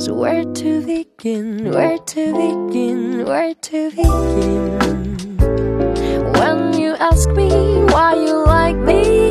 So where to begin, where to begin, where to begin? When you ask me why you like me,